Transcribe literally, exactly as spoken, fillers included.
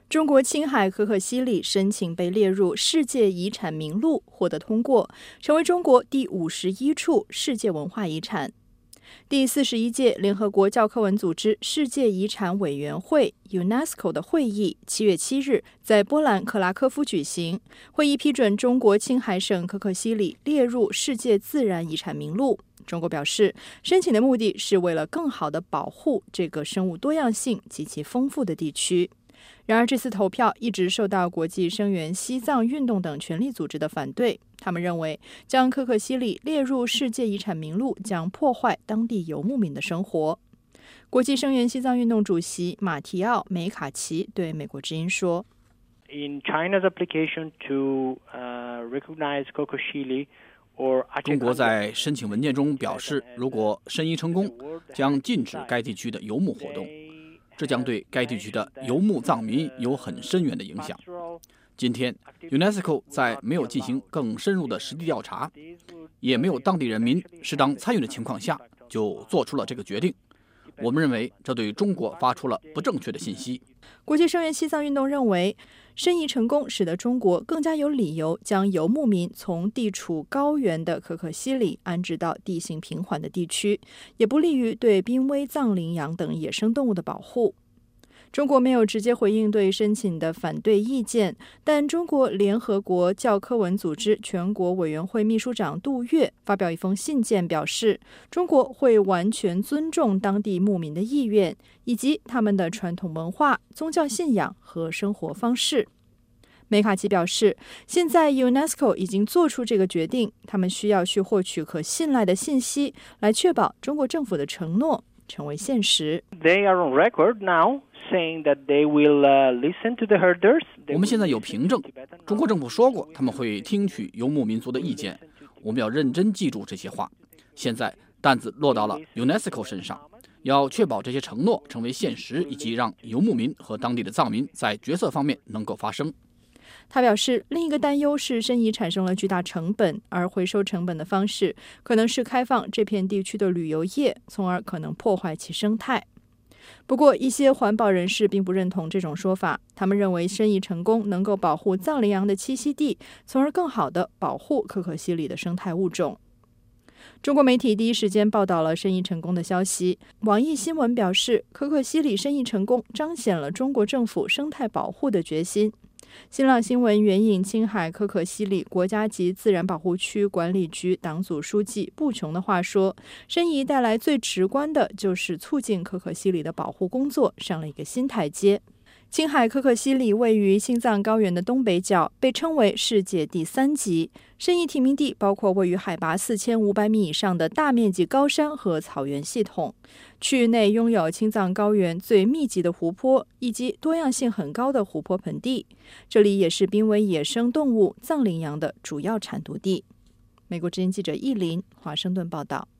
中国青海可可西里申请被列入世界遗产名录获得通过，成为中国第五十一处世界文化遗产。第四十一届联合国教科文组织世界遗产委员会 UNESCO 的会议七月七日在波兰克拉科夫举行，会议批准中国青海省可可西里列入世界自然遗产名录。中国表示，申请的目的是为了更好地保护这个生物多样性极其丰富的地区。然而，这次投票一直受到国际声援西藏运动等权利组织的反对。他们认为，将可可西里列入世界遗产名录将破坏当地游牧民的生活。国际声援西藏运动主席马提奥·梅卡奇对美国之音说 ：“In China's application to uh, recognize Kokoshili。” 中国在申请文件中表示，如果申遗成功，将禁止该地区的游牧活动，这将对该地区的游牧藏民有很深远的影响。今天 UNESCO 在没有进行更深入的实地调查，也没有当地人民适当参与的情况下，就做出了这个决定。我们认为这对中国发出了不正确的信息。 国际声援西藏运动认为，申遗成功使得中国更加有理由将游牧民从地处高原的可可西里安置到地形平缓的地区，也不利于对濒危藏羚羊等野生动物的保护。中国没有直接回应对申请的反对意见，但中国联合国教科文组织全国委员会秘书长杜月发表一封信件，表示中国会完全尊重当地牧民的意愿以及他们的传统文化、宗教信仰和生活方式。梅卡奇表示，现在 UNESCO 已经做出这个决定，他们需要去获取可信赖的信息，来确保中国政府的承诺成为现实。 They are on record now saying that they will listen to the herders. 我们现在有凭证，中国政府说过他们会听取游牧民族的意见，我们要认真记住这些话。现在担子落到了 UNESCO 身上，要确保这些承诺成为现实，以及让游牧民和当地的藏民在决策方面能够发声。 他表示，另一个担忧是申遗产生了巨大成本，而回收成本的方式可能是开放这片地区的旅游业，从而可能破坏其生态。不过，一些环保人士并不认同这种说法，他们认为申遗成功能够保护藏羚羊的栖息地，从而更好地保护可可西里的生态物种。中国媒体第一时间报道了申遗成功的消息。网易新闻表示，可可西里申遗成功彰显了中国政府生态保护的决心。新浪新闻援引青海可可西里国家级自然保护区管理局党组书记布琼的话说，申遗带来最直观的就是促进可可西里的保护工作上了一个新台阶。青海可可西里位于青藏高原的东北角，被称为世界第三级。申遗提名地包括位于海拔四千五百米以上的大面积高山和草原系统，区域内拥有青藏高原最密集的湖泊以及多样性很高的湖泊盆地，这里也是濒危野生动物藏羚羊的主要产毒地。美国之音记者易林华盛顿报道。